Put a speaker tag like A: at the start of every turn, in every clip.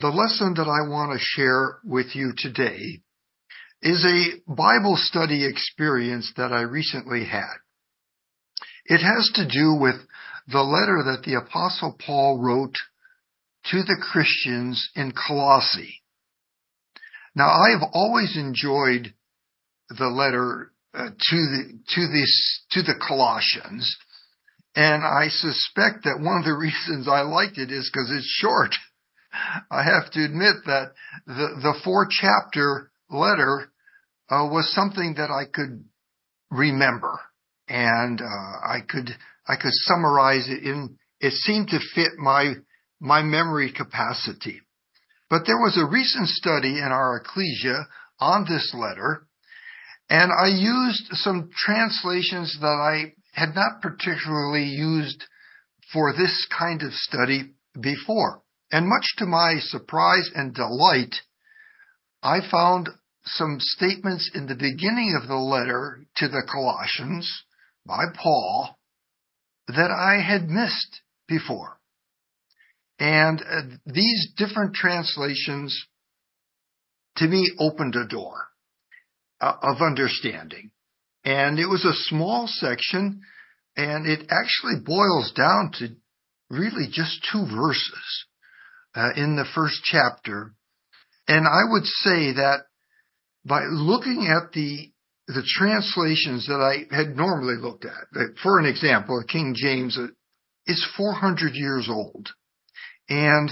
A: The lesson that I want to share with you today is a Bible study experience that I recently had. It has to do with the letter that the Apostle Paul wrote to the Christians in Colossae. Now, I have always enjoyed the letter to the Colossians, and I suspect that one of the reasons I liked it is because it's short. I have to admit that the 4-chapter letter was something that I could remember, and I could summarize it in. It seemed to fit my memory capacity. But there was a recent study in our ecclesia on this letter, and I used some translations that I had not particularly used for this kind of study before. And much to my surprise and delight, I found some statements in the beginning of the letter to the Colossians by Paul that I had missed before. And these different translations, to me, opened a door of understanding. And it was a small section, and it actually boils down to really just 2 verses in the 1st chapter. And I would say that by looking at the translations that I had normally looked at, for an example, King James is 400 years old. And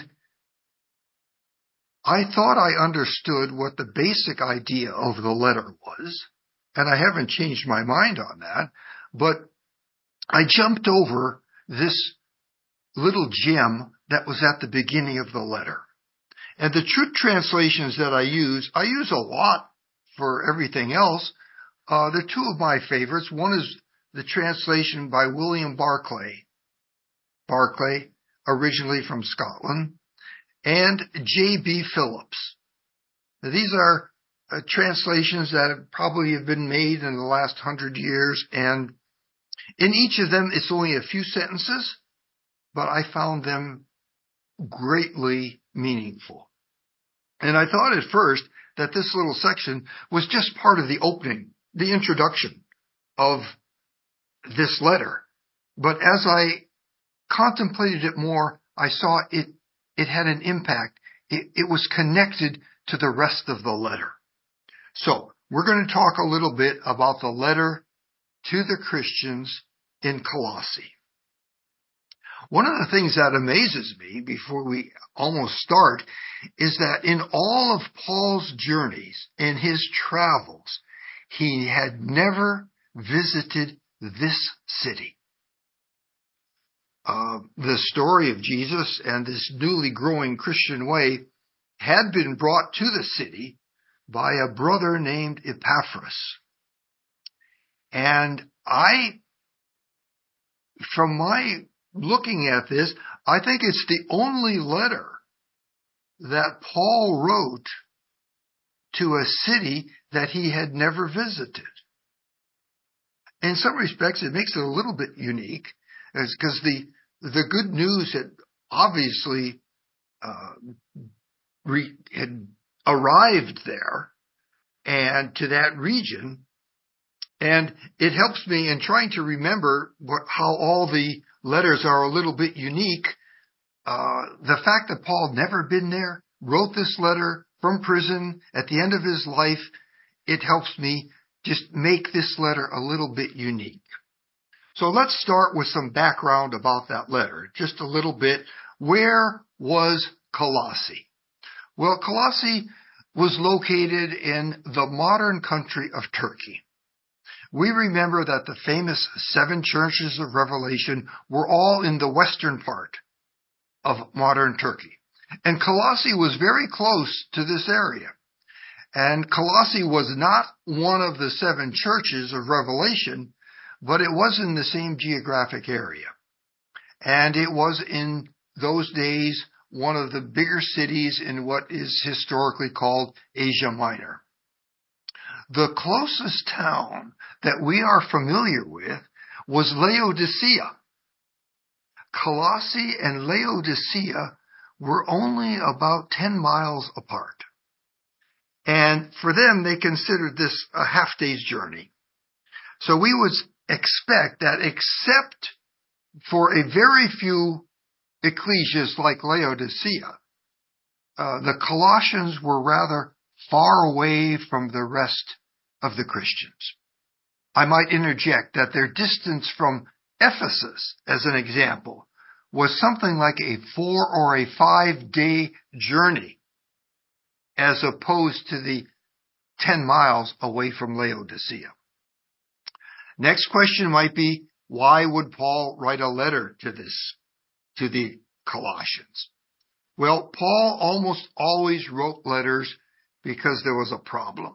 A: I thought I understood what the basic idea of the letter was, and I haven't changed my mind on that, but I jumped over this little gem that was at the beginning of the letter. And the true translations that I use a lot for everything else. They're 2 of my favorites. One is the translation by William Barclay, originally from Scotland, and J.B. Phillips. Now, these are translations that probably have been made in the last 100 years, and in each of them, it's only a few sentences, but I found them greatly meaningful. And I thought at first that this little section was just part of the opening, the introduction of this letter. But as I contemplated it more, I saw it had an impact. It was connected to the rest of the letter. So we're going to talk a little bit about the letter to the Christians in Colossae. One of the things that amazes me before we almost start is that in all of Paul's journeys, in his travels, he had never visited this city. The story of Jesus and this newly growing Christian way had been brought to the city by a brother named Epaphras. And from my looking at this, I think it's the only letter that Paul wrote to a city that he had never visited. In some respects, it makes it a little bit unique, because the good news had obviously had arrived there and to that region, and it helps me in trying to remember how all the letters are a little bit unique. The fact that Paul had never been there, wrote this letter from prison at the end of his life, it helps me just make this letter a little bit unique. So let's start with some background about that letter, just a little bit. Where was Colossae? Well, Colossae was located in the modern country of Turkey. We remember that the famous 7 churches of Revelation were all in the western part of modern Turkey. And Colossae was very close to this area. And Colossae was not one of the 7 churches of Revelation, but it was in the same geographic area. And it was in those days one of the bigger cities in what is historically called Asia Minor. The closest town that we are familiar with was Laodicea. Colossae and Laodicea were only about 10 miles apart. And for them, they considered this a half-day's journey. So we would expect that except for a very few ecclesias like Laodicea, the Colossians were rather far away from the rest of the Christians. I might interject that their distance from Ephesus, as an example, was something like a 4 or a 5-day journey, as opposed to the 10 miles away from Laodicea. Next question might be, why would Paul write a letter to the Colossians? Well, Paul almost always wrote letters because there was a problem.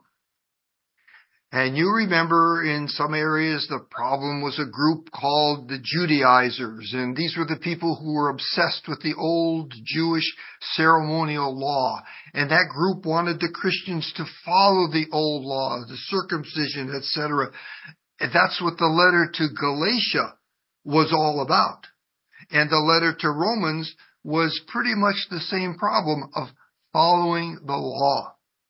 A: And you remember in some areas the problem was a group called the Judaizers, and these were the people who were obsessed with the old Jewish ceremonial law. And that group wanted the Christians to follow the old law, the circumcision, etc. And that's what the letter to Galatia was all about. And the letter to Romans was pretty much the same problem of following the law.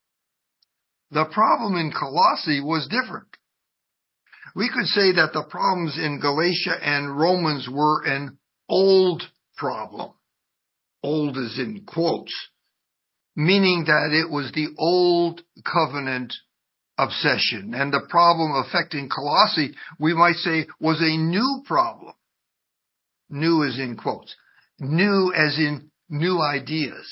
A: The problem in Colossae was different. We could say that the problems in Galatia and Romans were an old problem. Old is in quotes, meaning that it was the old covenant obsession. And the problem affecting Colossae, we might say, was a new problem. New is in quotes. New as in new ideas.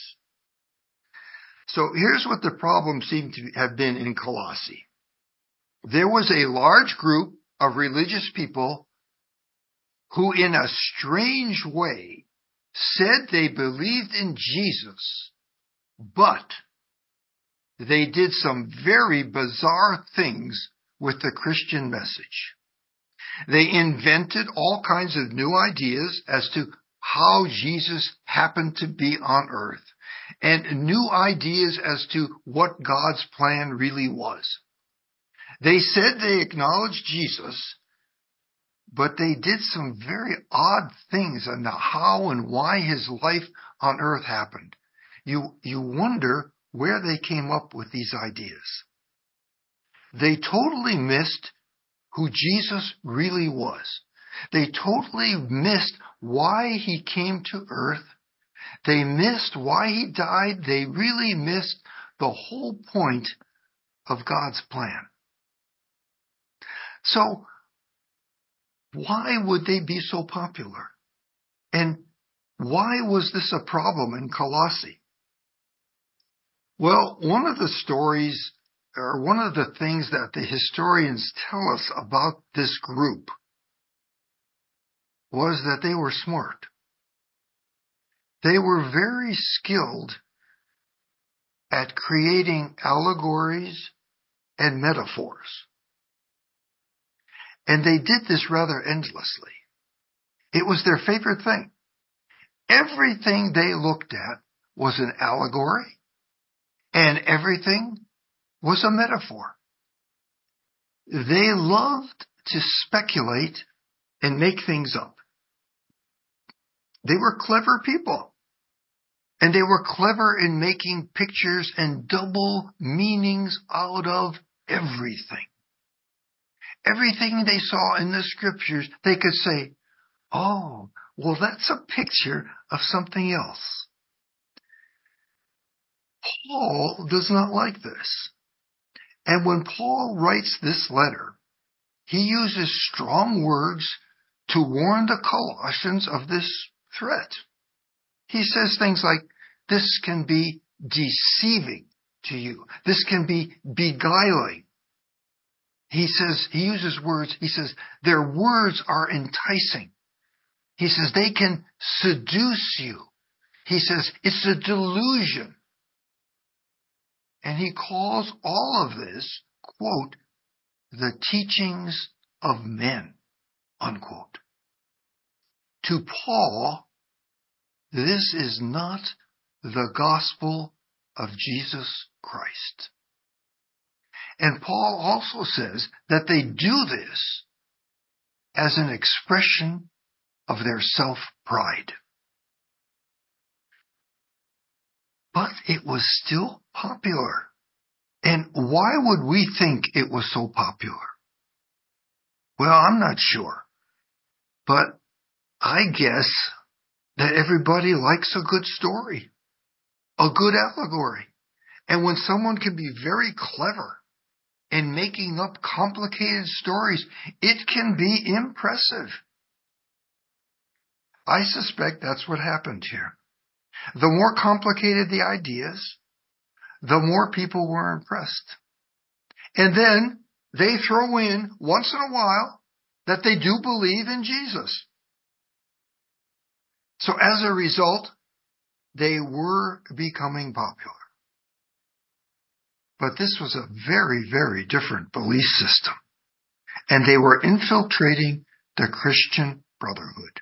A: So here's what the problem seemed to have been in Colossae. There was a large group of religious people who in a strange way said they believed in Jesus, but they did some very bizarre things with the Christian message. They invented all kinds of new ideas as to how Jesus happened to be on earth, and new ideas as to what God's plan really was. They said they acknowledged Jesus, but they did some very odd things on how and why his life on earth happened. You wonder where they came up with these ideas. They totally missed who Jesus really was. They totally missed why he came to earth. They missed why he died. They really missed the whole point of God's plan. So, why would they be so popular? And why was this a problem in Colossae? Well, one of the stories, or one of the things that the historians tell us about this group was that they were smart. They were very skilled at creating allegories and metaphors. And they did this rather endlessly. It was their favorite thing. Everything they looked at was an allegory, and everything was a metaphor. They loved to speculate and make things up. They were clever people. And they were clever in making pictures and double meanings out of everything. Everything they saw in the scriptures, they could say, oh, well, that's a picture of something else. Paul does not like this. And when Paul writes this letter, he uses strong words to warn the Colossians of this threat. He says things like, this can be deceiving to you. This can be beguiling. He uses words, he says, their words are enticing. He says, they can seduce you. He says, it's a delusion. And he calls all of this, quote, the teachings of men, unquote. To Paul, this is not the gospel of Jesus Christ. And Paul also says that they do this as an expression of their self-pride. but it was still popular. And why would we think it was so popular? Well, I'm not sure, but I guess that everybody likes a good story, a good allegory. And when someone can be very clever in making up complicated stories, it can be impressive. I suspect that's what happened here. The more complicated the ideas, the more people were impressed. And then they throw in once in a while that they do believe in Jesus. So as a result, they were becoming popular. But this was a very, very different belief system. And they were infiltrating the Christian brotherhood.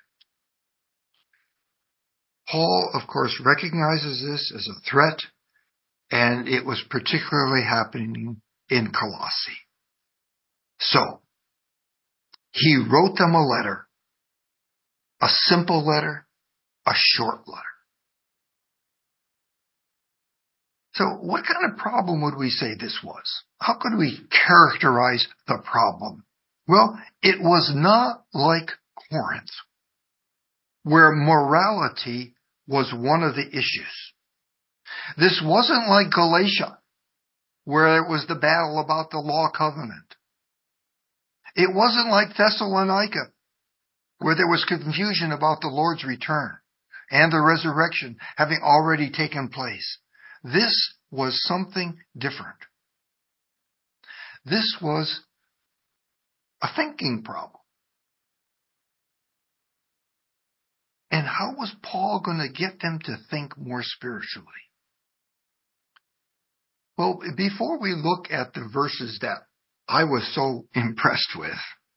A: Paul, of course, recognizes this as a threat, and it was particularly happening in Colossae. So, he wrote them a letter, a simple letter, a short letter. So what kind of problem would we say this was? How could we characterize the problem? Well, it was not like Corinth, where morality was one of the issues. This wasn't like Galatia, where it was the battle about the law covenant. It wasn't like Thessalonica, where there was confusion about the Lord's return and the resurrection having already taken place. This was something different. This was a thinking problem. And how was Paul going to get them to think more spiritually? Well, before we look at the verses that I was so impressed with,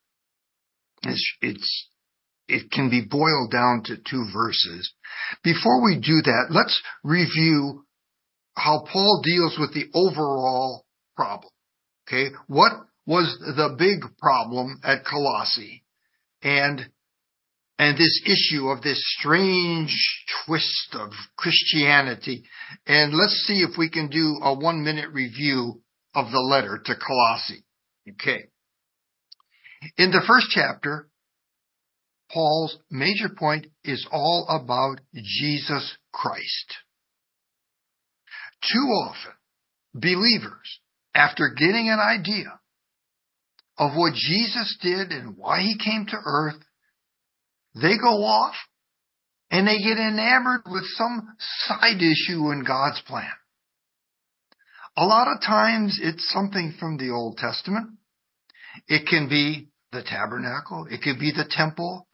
A: it can be boiled down to 2 verses. Before we do that, let's review how Paul deals with the overall problem. Okay, what was the big problem at Colossae? And this issue of this strange twist of Christianity. And let's see if we can do a 1-minute review of the letter to Colossae. Okay. In the first chapter, Paul's major point is all about Jesus Christ. Too often, believers, after getting an idea of what Jesus did and why he came to earth, they go off and they get enamored with some side issue in God's plan. A lot of times it's something from the Old Testament. It can be the tabernacle. It could be the temple.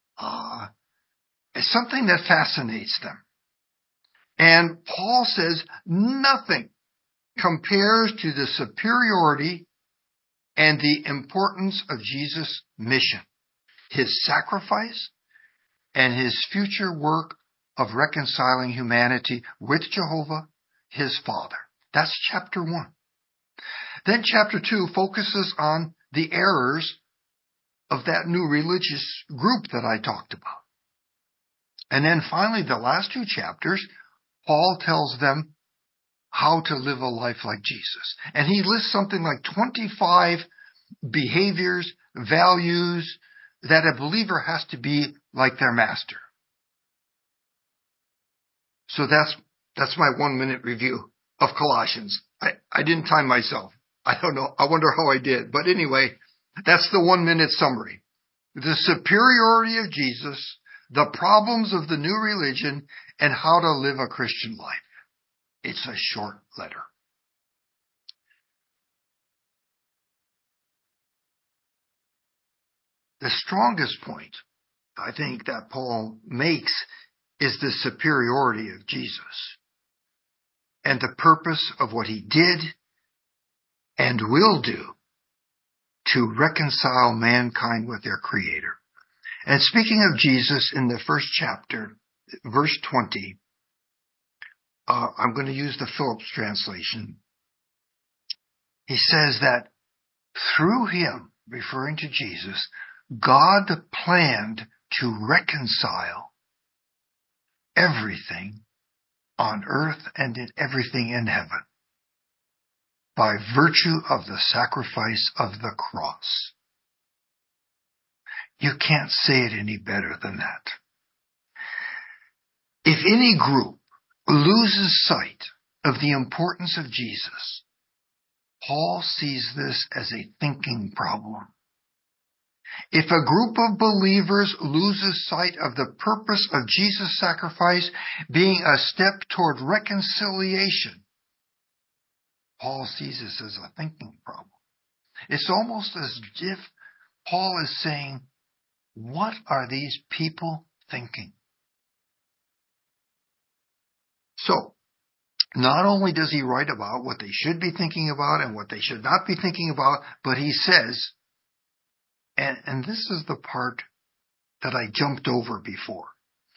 A: It's something that fascinates them. And Paul says nothing compares to the superiority and the importance of Jesus' mission, his sacrifice, and his future work of reconciling humanity with Jehovah, his Father. That's chapter 1. Then chapter 2 focuses on the errors of that new religious group that I talked about. And then finally, the last 2 chapters, Paul tells them how to live a life like Jesus. And he lists something like 25 behaviors, values that a believer has to be like their master. So that's my 1-minute review of Colossians. I didn't time myself. I don't know. I wonder how I did. But anyway, that's the 1-minute summary. The superiority of Jesus, the problems of the new religion, and how to live a Christian life. It's a short letter. The strongest point, I think, that Paul makes is the superiority of Jesus and the purpose of what he did and will do to reconcile mankind with their Creator. And speaking of Jesus in the first chapter, verse 20, I'm going to use the Phillips translation. He says that through him, referring to Jesus, God planned to reconcile everything on earth and in everything in heaven by virtue of the sacrifice of the cross. You can't say it any better than that. If any group loses sight of the importance of Jesus, Paul sees this as a thinking problem. If a group of believers loses sight of the purpose of Jesus' sacrifice being a step toward reconciliation, Paul sees this as a thinking problem. It's almost as if Paul is saying, what are these people thinking? So, not only does he write about what they should be thinking about and what they should not be thinking about, but he says, and this is the part that I jumped over before.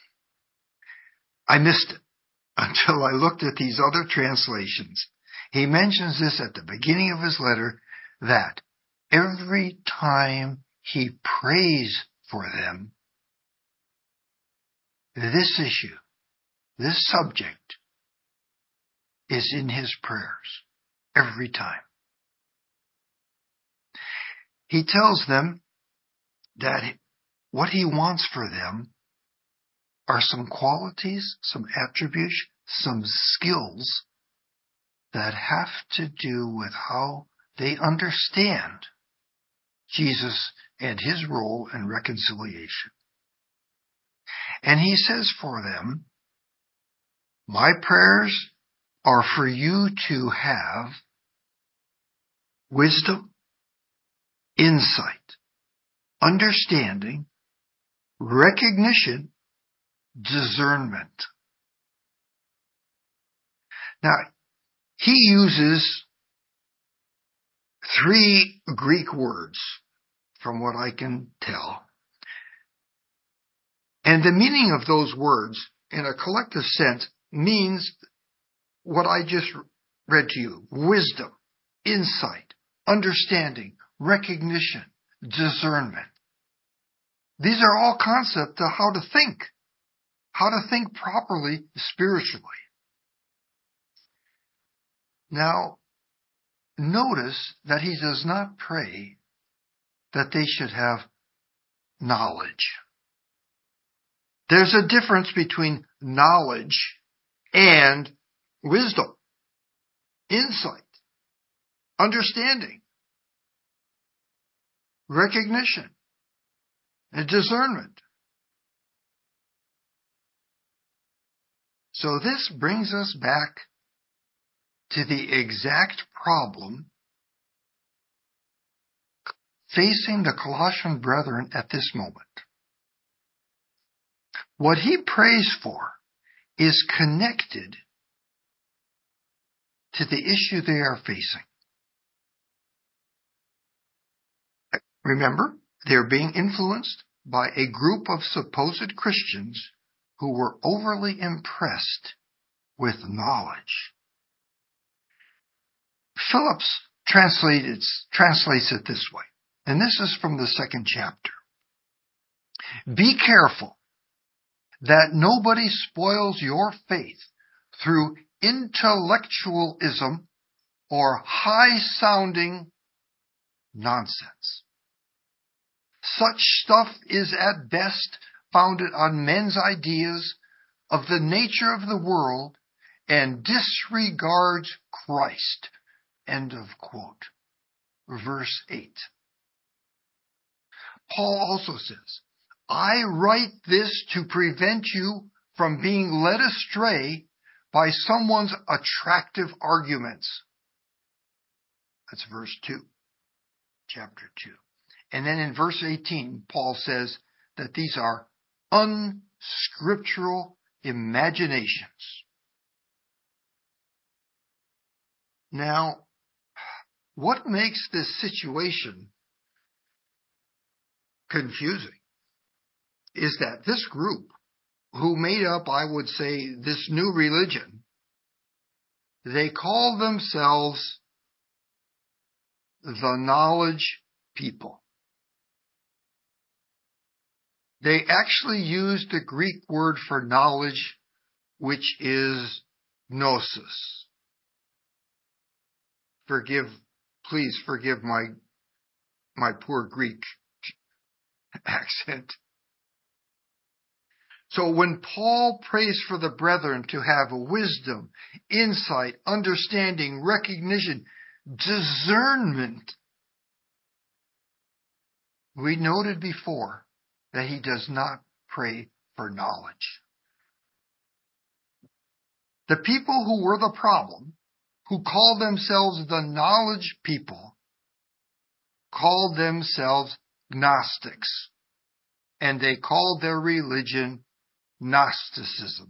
A: I missed it until I looked at these other translations. He mentions this at the beginning of his letter, that every time he prays for them, this issue, this subject, is in his prayers every time. He tells them that what he wants for them are some qualities, some attributes, some skills that have to do with how they understand Jesus and his role in reconciliation. And he says for them, my prayers are for you to have wisdom, insight, understanding, recognition, discernment. Now, he uses 3 Greek words, from what I can tell. And the meaning of those words, in a collective sense, means what I just read to you. Wisdom, insight, understanding, recognition, discernment. These are all concepts of how to think properly spiritually. Now, notice that he does not pray that they should have knowledge. There's a difference between knowledge and wisdom, insight, understanding, recognition, and discernment. So this brings us back to the exact problem facing the Colossian brethren at this moment. What he prays for is connected to the issue they are facing. Remember, they're being influenced by a group of supposed Christians who were overly impressed with knowledge. Phillips translates it this way, and this is from the 2nd chapter. Be careful that nobody spoils your faith through intellectualism or high-sounding nonsense. Such stuff is at best founded on men's ideas of the nature of the world and disregards Christ. End of quote. Verse 8. Paul also says, I write this to prevent you from being led astray by someone's attractive arguments. That's verse 2, chapter 2. And then in verse 18, Paul says that these are unscriptural imaginations. Now, what makes this situation confusing is that this group, who made up, I would say, this new religion, they call themselves the knowledge people. They actually used the Greek word for knowledge, which is gnosis. Please forgive my poor Greek accent. So when Paul prays for the brethren to have wisdom, insight, understanding, recognition, discernment, we noted before that he does not pray for knowledge. The people who were the problem, who called themselves the knowledge people, called themselves Gnostics, and they called their religion Gnosticism.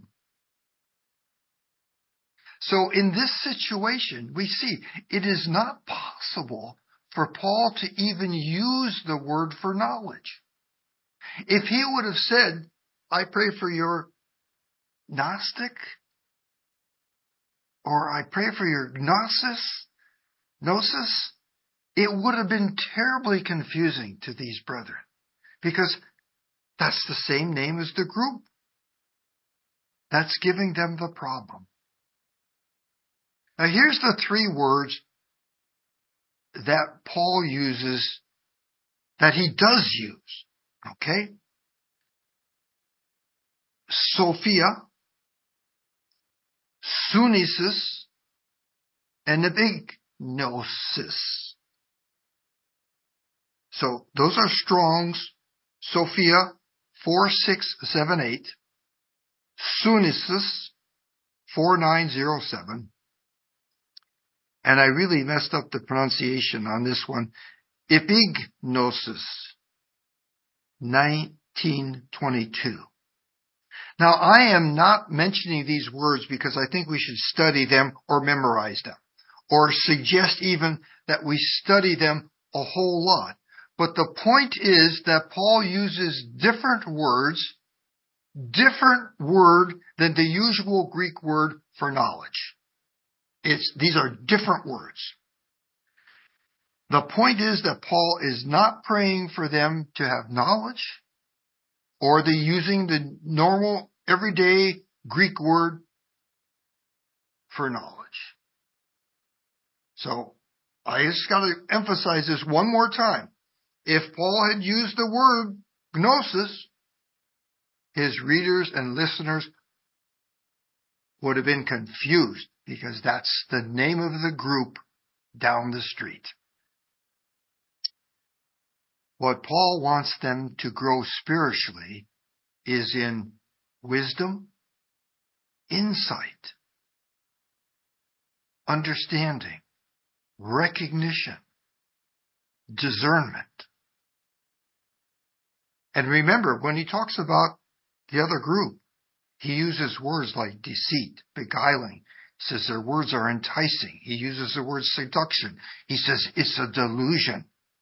A: So in this situation, we see it is not possible for Paul to even use the word for knowledge. If he would have said, I pray for your Gnostic, or I pray for your gnosis, it would have been terribly confusing to these brethren, because that's the same name as the group. That's giving them the problem. Now here's the three words that Paul uses, that he does use. Okay? Sophia, sunesis, and epignosis. So those are Strong's, Sophia 4678, sunesis 4907, and I really messed up the pronunciation on this one, epignosis 1922. Now, I am not mentioning these words because I think we should study them or memorize them, or suggest even that we study them a whole lot. But the point is that Paul uses different word than the usual Greek word for knowledge. These are different words. The point is that Paul is not praying for them to have knowledge, or using the normal, everyday Greek word for knowledge. So, I just got to emphasize this one more time. If Paul had used the word gnosis, his readers and listeners would have been confused, because that's the name of the group down the street. What Paul wants them to grow spiritually is in wisdom, insight, understanding, recognition, discernment. And remember, when he talks about the other group, he uses words like deceit, beguiling. He says their words are enticing. He uses the word seduction. He says it's a delusion.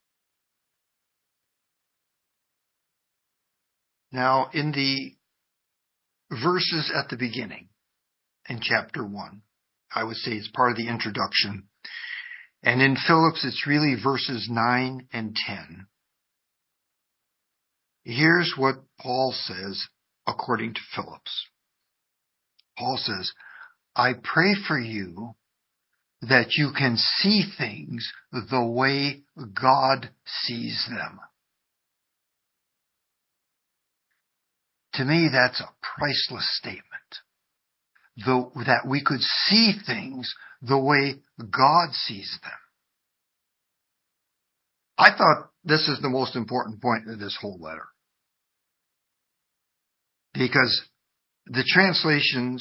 A: Now, in the verses at the beginning, in chapter 1, I would say it's part of the introduction. And in Phillips, it's really verses 9 and 10. Here's what Paul says according to Phillips. Paul says, I pray for you that you can see things the way God sees them. To me, that's a priceless statement. That we could see things the way God sees them. I thought this is the most important point of this whole letter. Because the translation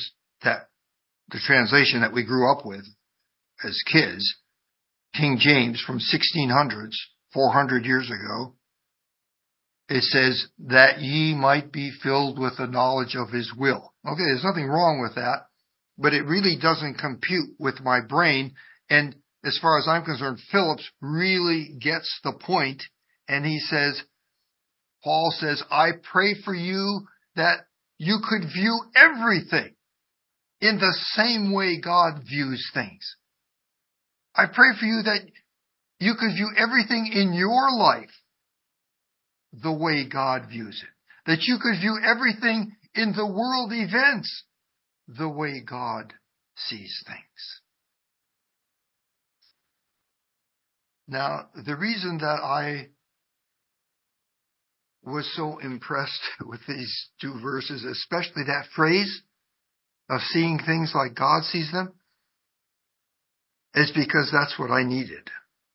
A: that we grew up with as kids, King James from 1600s, 400 years ago, it says that ye might be filled with the knowledge of his will. Okay, there's nothing wrong with that, but it really doesn't compute with my brain. And as far as I'm concerned, Phillips really gets the point. And he says, Paul says, I pray for you that you could view everything in the same way God views things. I pray for you that you could view everything in your life the way God views it. That you could view everything in the world events the way God sees things. Now, the reason that I was so impressed with these two verses, especially that phrase of seeing things like God sees them, is because that's what I needed.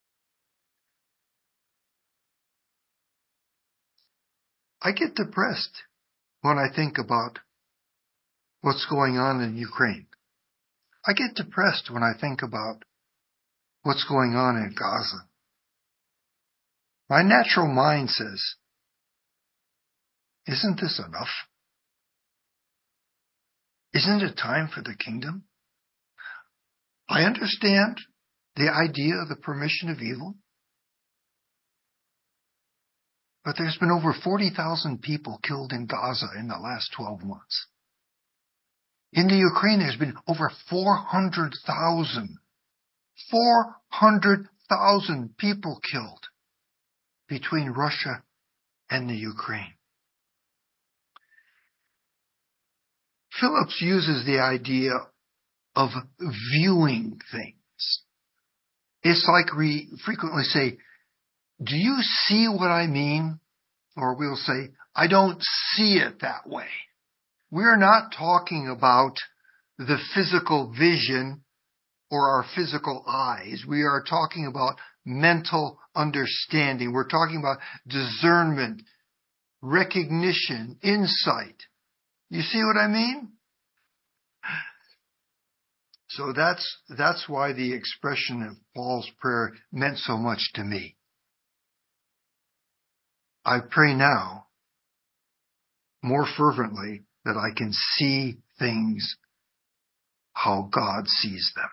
A: I get depressed when I think about what's going on in Ukraine. I get depressed when I think about what's going on in Gaza. My natural mind says, isn't this enough? Isn't it time for the kingdom? I understand the idea of the permission of evil, but there's been over 40,000 people killed in Gaza in the last 12 months. In the Ukraine, there's been over 400,000 people killed between Russia and the Ukraine. Phillips uses the idea of viewing things. It's like we frequently say, do you see what I mean? Or we'll say, I don't see it that way. We're not talking about the physical vision or our physical eyes. We are talking about mental understanding. We're talking about discernment, recognition, insight. You see what I mean? So that's why the expression of Paul's prayer meant so much to me. I pray now more fervently that I can see things how God sees them.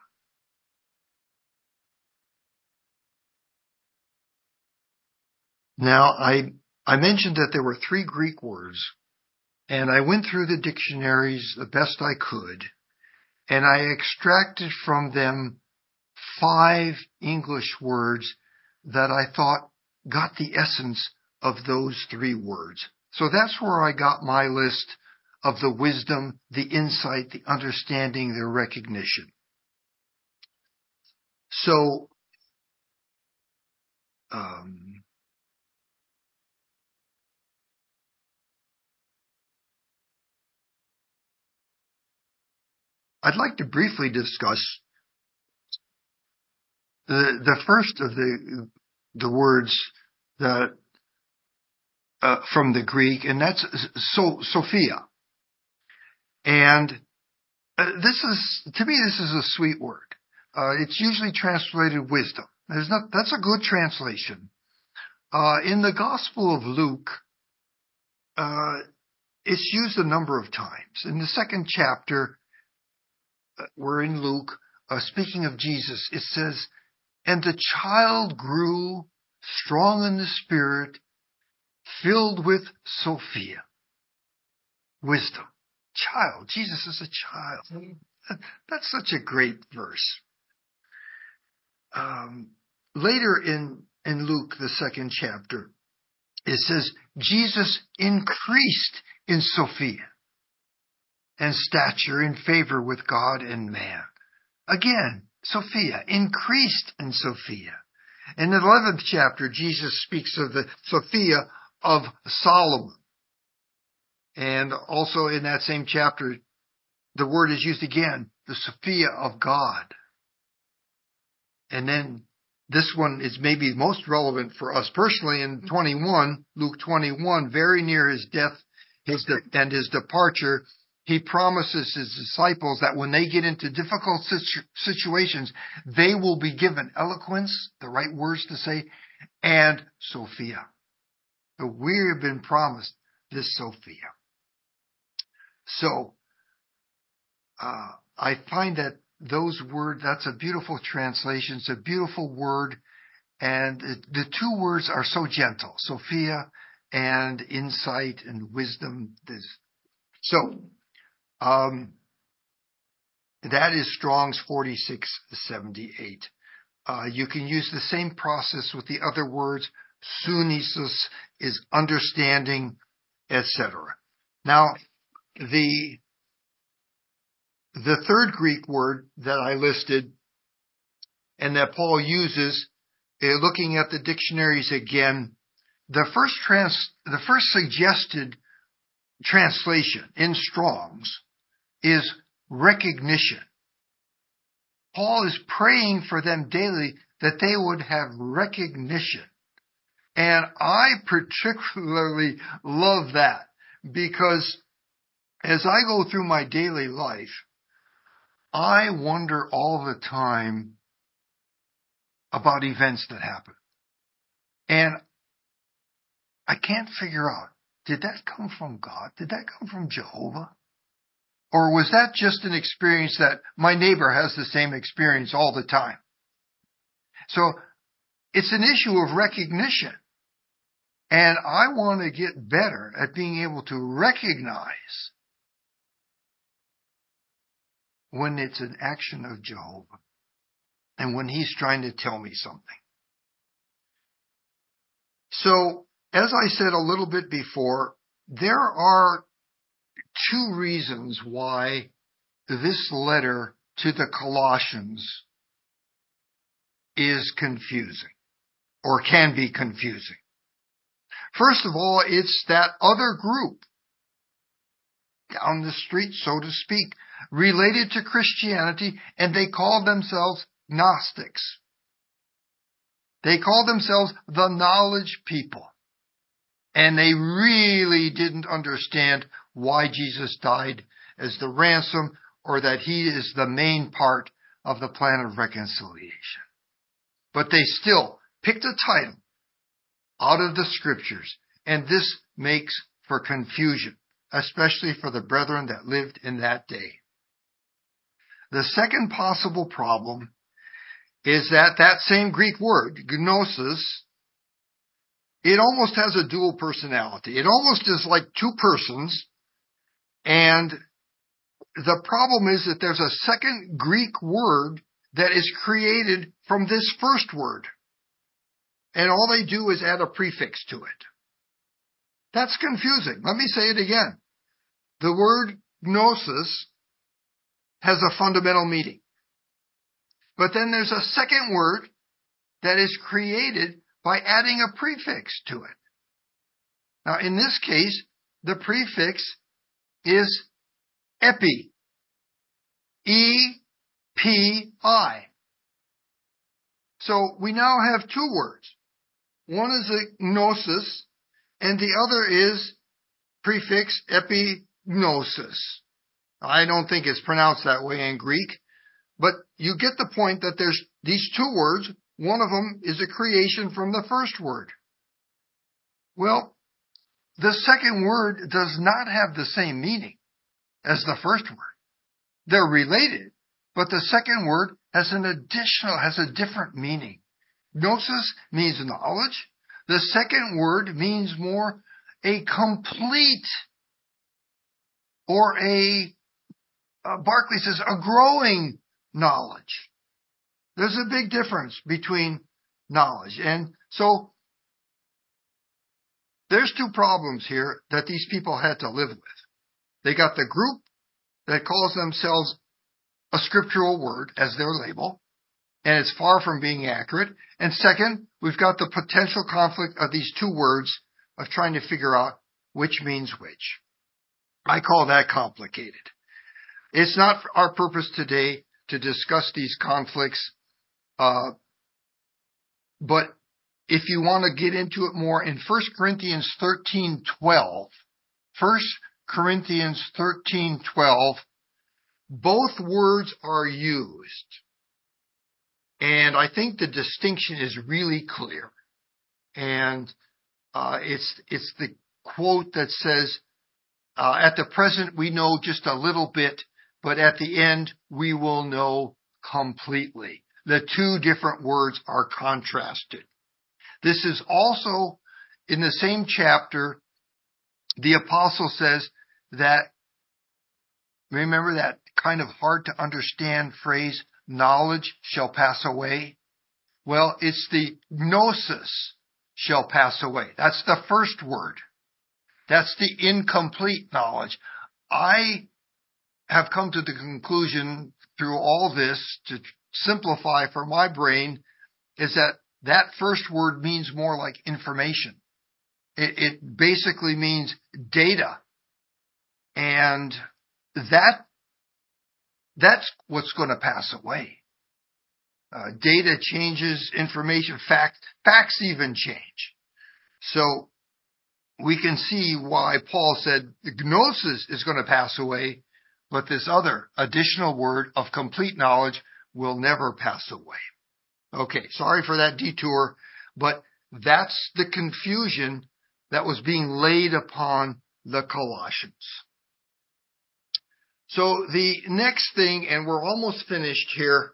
A: Now, I mentioned that there were 3 Greek words, and I went through the dictionaries the best I could, and I extracted from them 5 English words that I thought got the essence of those 3 words. So that's where I got my list of the wisdom, the insight, the understanding, the recognition. So, I'd like to briefly discuss the first of the words that from the Greek, and that's Sophia. And this is a sweet word. It's usually translated wisdom. That's a good translation. In the Gospel of Luke, it's used a number of times. In the 2nd chapter, we're in Luke, speaking of Jesus, it says, and the child grew strong in the spirit, filled with Sophia. Wisdom. Child. Jesus is a child. That's such a great verse. Later in Luke, the 2nd chapter, it says, Jesus increased in Sophia and stature in favor with God and man. Again, Sophia, increased in Sophia. In the 11th chapter, Jesus speaks of the Sophia of Solomon. And also in that same chapter, the word is used again, the Sophia of God. And then this one is maybe most relevant for us personally in 21, Luke 21, very near his death and his departure, he promises his disciples that when they get into difficult situations, they will be given eloquence, the right words to say, and Sophia. So we have been promised this Sophia. So I find that those words, that's a beautiful translation. It's a beautiful word. And the 2 words are so gentle, Sophia and insight and wisdom. So that is Strong's 4678. You can use the same process with the other words. Sunesis is understanding, etc. Now, the The third Greek word that I listed and that Paul uses, looking at the dictionaries again, the first suggested translation in Strong's is recognition. Paul is praying for them daily that they would have recognition. And I particularly love that because as I go through my daily life, I wonder all the time about events that happen. And I can't figure out, did that come from God? Did that come from Jehovah? Or was that just an experience that my neighbor has the same experience all the time? So it's an issue of recognition. And I want to get better at being able to recognize when it's an action of Jehovah and when he's trying to tell me something. So, as I said a little bit before, there are two reasons why this letter to the Colossians is confusing or can be confusing. First of all, it's that other group down the street, so to speak, related to Christianity, and they call themselves Gnostics. They call themselves the knowledge people. And they really didn't understand why Jesus died as the ransom or that he is the main part of the plan of reconciliation. But they still picked a title out of the scriptures, and this makes for confusion, especially for the brethren that lived in that day. The second possible problem is that same Greek word, gnosis, it almost has a dual personality. It almost is like two persons, and the problem is that there's a second Greek word that is created from this first word. And all they do is add a prefix to it. That's confusing. Let me say it again. The word gnosis has a fundamental meaning. But then there's a second word that is created by adding a prefix to it. Now, in this case, the prefix is epi. E-P-I. So we now have two words. One is a gnosis, and the other is prefix epignosis. I don't think it's pronounced that way in Greek, but you get the point that there's these two words. One of them is a creation from the first word. Well, the second word does not have the same meaning as the first word. They're related, but the second word has a different meaning. Gnosis means knowledge. The second word means more a complete, or Barclay says, a growing knowledge. There's a big difference between knowledge. And so there's two problems here that these people had to live with. They got the group that calls themselves a scriptural word as their label, and it's far from being accurate. And second, we've got the potential conflict of these two words of trying to figure out which means which. I call that complicated. It's not our purpose today to discuss these conflicts, but if you want to get into it more, in 1 Corinthians 13:12, 1 Corinthians 13:12, both words are used. And I think the distinction is really clear. And it's the quote that says, at the present we know just a little bit, but at the end we will know completely. The two different words are contrasted. This is also in the same chapter, the apostle says that, remember that kind of hard to understand phrase, knowledge shall pass away? Well, it's the gnosis shall pass away. That's the first word. That's the incomplete knowledge. I have come to the conclusion through all this, to simplify for my brain, is that first word means more like information. It basically means data. And that's what's going to pass away. Data changes, information, facts even change. So we can see why Paul said the gnosis is going to pass away, but this other additional word of complete knowledge will never pass away. Okay, sorry for that detour, but that's the confusion that was being laid upon the Colossians. So the next thing, and we're almost finished here,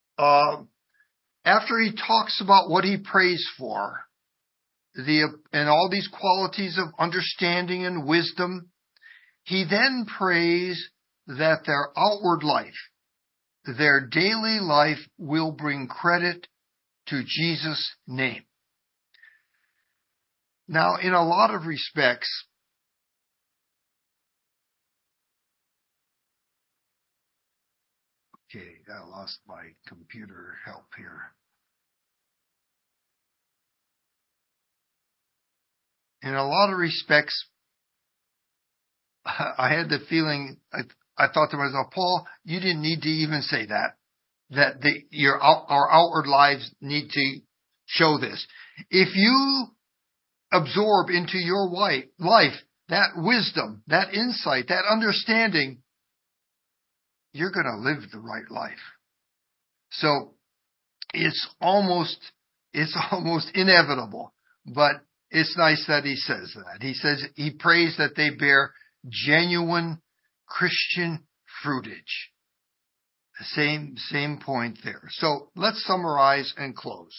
A: after he talks about what he prays for, and all these qualities of understanding and wisdom, he then prays that their outward life, their daily life, will bring credit to Jesus' name. Now, in a lot of respects, okay, I lost my computer help here. In a lot of respects, I had the feeling, I thought to myself, Paul, you didn't need to even say that our outward lives need to show this. If you absorb into your life that wisdom, that insight, that understanding, you're going to live the right life. So it's almost inevitable, but it's nice that he says that. He says he prays that they bear genuine Christian fruitage. The same point there. So let's summarize and close.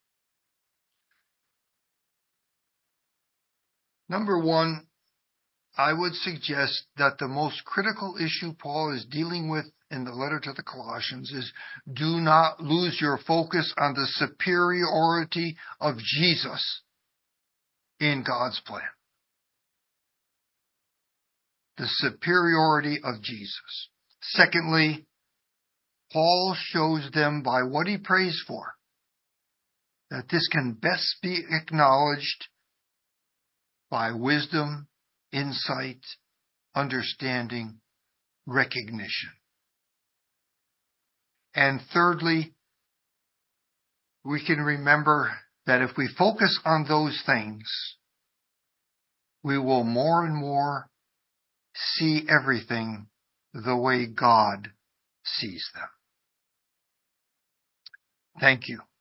A: Number one, I would suggest that the most critical issue Paul is dealing with in the letter to the Colossians is, do not lose your focus on the superiority of Jesus in God's plan. The superiority of Jesus. Secondly, Paul shows them by what he prays for that this can best be acknowledged by wisdom, insight, understanding, recognition. And thirdly, we can remember that if we focus on those things, we will more and more see everything the way God sees them. Thank you.